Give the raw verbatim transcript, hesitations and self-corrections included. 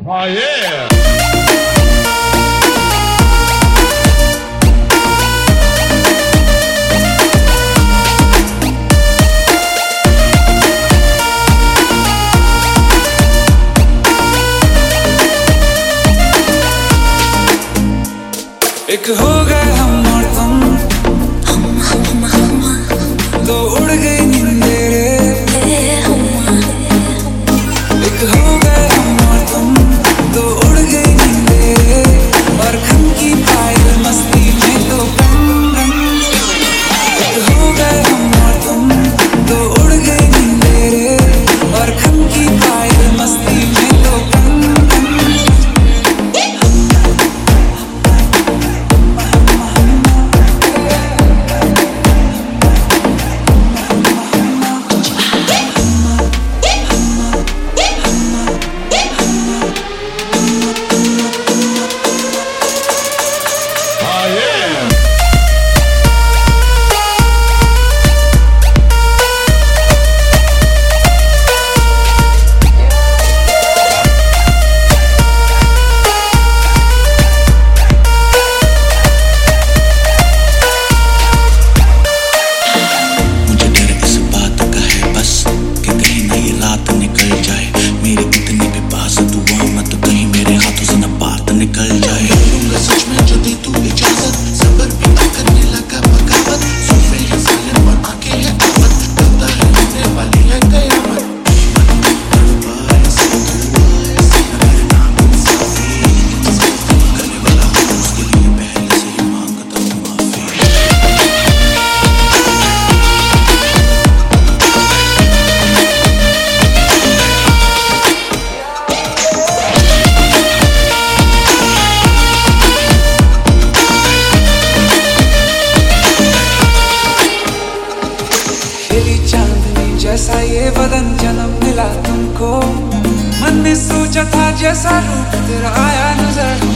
Oh yeah! एक हो गए हम और तुम, हम हम हम दो उड़ गई नींदे रे। एक हो गए हम और तुम, दो उड़ गई नींदे रे। और खन की पायल मस्ती में तो गम गम। एक हो गए हम और तुम, दो उड़ गई नींदे रे। और खन की पायल मस्ती में तो गम गम। चांदनी जैसा ये बदन जन्म मिला तुमको, मन में सोचा था जैसा रूप तेरा आया नजर।